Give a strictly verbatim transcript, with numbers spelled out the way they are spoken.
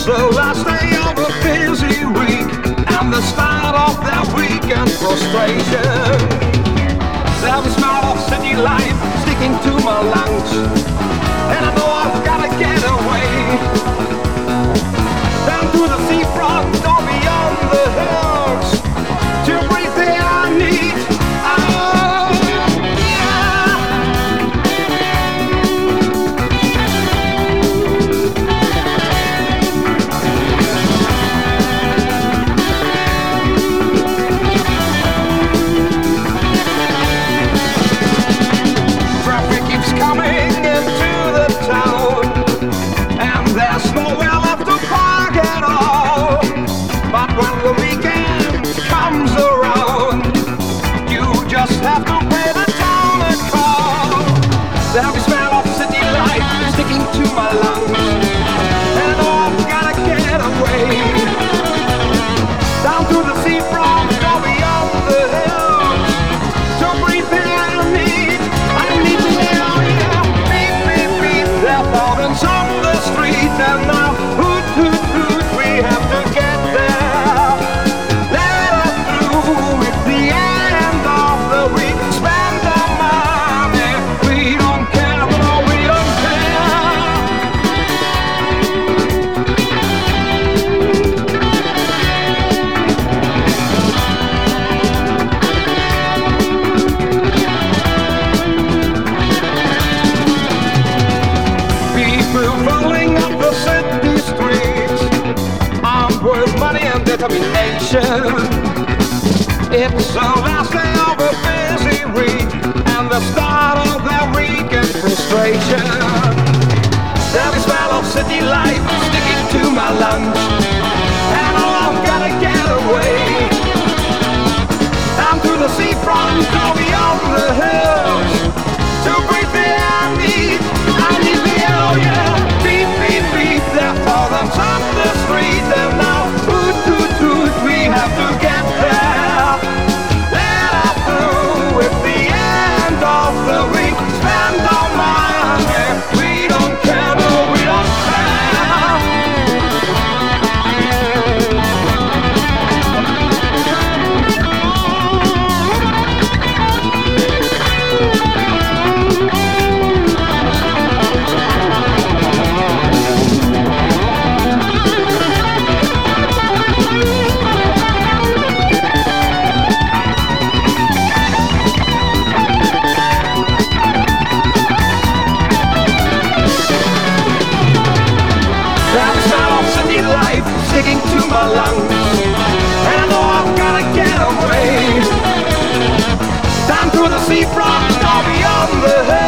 the last day of a busy week and the start of that weekend frustration. There's a smell of city life sticking to my lungs, and I know I've gotta get away. Down to the seafront or beyond the hills to breathe the air I need. Oh, yeah. Traffic keeps coming into the town, and there's nowhere left to park at all. But when the weekend comes around, you just have to pay the town a call. The heavy smell of city life sticking to my lungs, and oh, I've gotta get away. Down to the seafront, go beyond the hills to breathe the air I need. I need the air, yeah. Beep, beep, beep. There are thousands on the street, and now hoot, hoot, hoot, we have to get there. Let us through. It's the end of the week. Spend our money. We don't care, no, we don't care. People falling up the city streets, armed with money and determination. It's the last day of a busy week and the start of their weekend frustration. There's the smell of city life sticking to my lungs, and oh, I've gotta get away. Down to the seafront, go beyond the hills to breathe the air I need. I need the air, oh yeah. Beep, beep, beep. There are thousands on the street, and now toot, toot, toot, we have to get there. Let us through. It's the end of the week. Spend our money. We don't care, no, we don't care. That sound of city life sticking to my lungs, and I know I've gotta get away. Down to the seafront, go beyond the hills.